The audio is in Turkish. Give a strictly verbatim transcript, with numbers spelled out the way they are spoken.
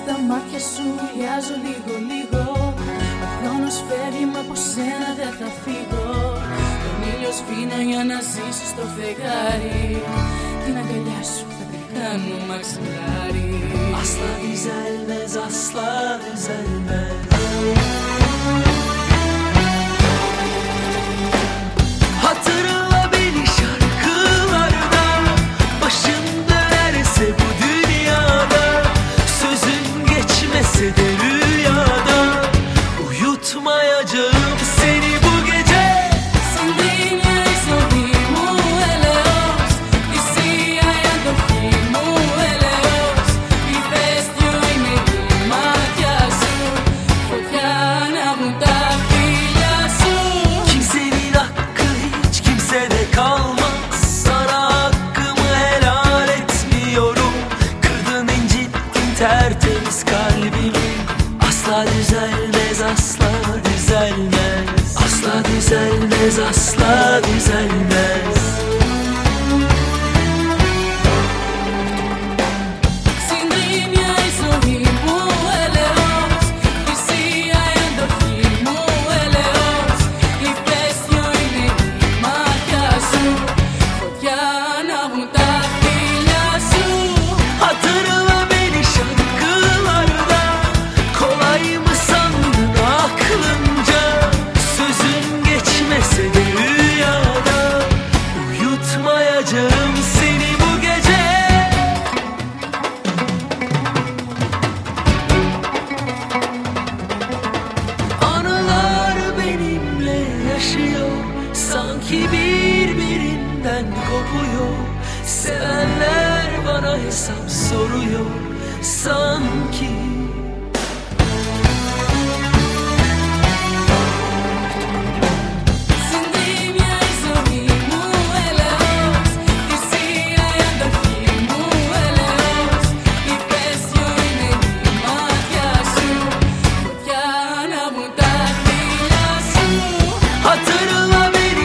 στα μάτια σου ουλιάζω λίγο λίγο. Ο χρόνος φεύγει μα από σένα δεν θα φύγω. Τον ήλιο σβήνω για να ζήσω στο φεγγάρι. Την αγκαλιά σου θα την κάνω μαξιλάρι. Asla düzelmez, asla düzelmez. Hatırla beni şarkılarda, başın dönerse bu dünyada, sözün geçmese de rüyada, uyutmayacağım seni bu gece. Σαν δίνει ζωή μου έλεος, θυσία η αντοχή μου έλεος. Ηφαίστειο είναι η μάτια σου, φωτιά ανάβουν τα φιλιά σου. Kimsenin hakkı hiç kimsede kalmaz. Sana hakkımı helal etmiyorum. Kırdın incittin tertemiz kalbimi. Asla düzelmez, asla düzelmez. Asla düzelmez, asla düzelmez. Συντρίμια η ζωή μου έλεος, θυσία η αντοχή μου έλεος. Ηφαίστειο είναι η μάτια σου, φωτιά ανάβουν τα φιλιά σου. Hatırla beni şarkılarda, kolay mı sandın aklınca? Sözün geçmese de rüyada, uyutmayacağım seni bu gece. Anılar benimle yaşıyor, sanki birbirinden kopuyor. Sevenler bana hesap soruyor, sanki